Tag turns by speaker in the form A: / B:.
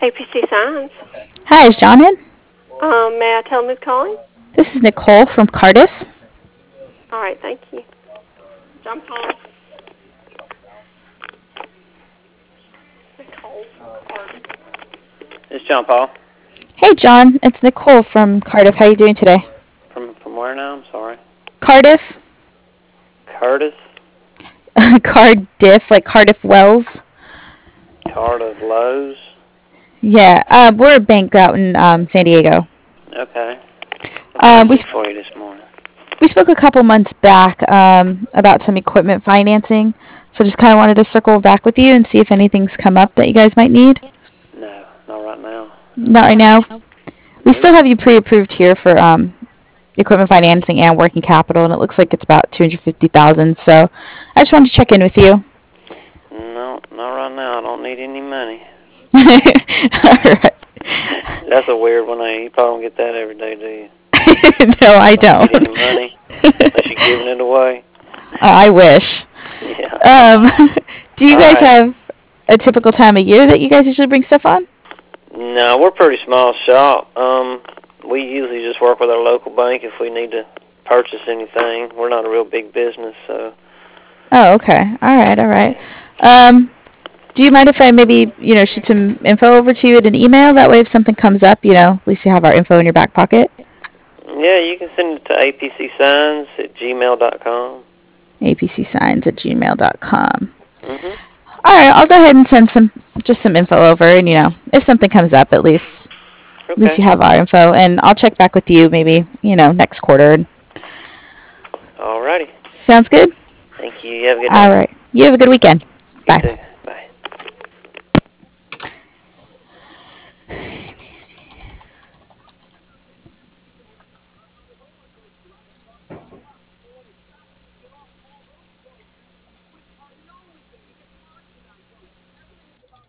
A: APC Signs.
B: Hi, is John in?
A: May I tell him who's calling?
B: This is Nicole from Cardiff.
A: All right, thank you. John Paul. Nicole from Cardiff.
C: It's John Paul.
B: Hey, John. It's Nicole from Cardiff. How are you doing today?
C: From where now? I'm sorry.
B: Cardiff?
C: Curtis?
B: Cardiff, like Cardiff Wells.
C: Cardiff Lowe's?
B: Yeah, we're a bank out in San Diego.
C: Okay. What can I do for you this morning?
B: We spoke a couple months back about some equipment financing, so just kind of wanted to circle back with you and see if anything's come up that you guys might need.
C: No, not right now.
B: Not right now. We still have you pre-approved here for equipment financing and working capital, and it looks like it's about $250,000. So I just wanted to check in with you.
C: No, not right now. I don't need any money.
B: All right.
C: That's a weird one. You probably don't get that every day, do you?
B: No, I don't.
C: Get any money unless you're giving it away.
B: I wish.
C: Yeah.
B: Do you guys have a typical time of year that you guys usually bring stuff on?
C: No, we're a pretty small shop. We usually just work with our local bank if we need to purchase anything. We're not a real big business, so.
B: Oh, okay. All right. Do you mind if I maybe, shoot some info over to you at an email? That way if something comes up, at least you have our info in your back pocket.
C: Yeah, you can send it to apcsigns@gmail.com.
B: apcsigns@gmail.com.
C: Mm-hmm.
B: All right, I'll go ahead and send some info over, and if something comes up, at least you have our info, and I'll check back with you maybe next quarter.
C: Alrighty.
B: Sounds good.
C: Thank you. You have a good day.
B: All right. You have a good weekend. Bye.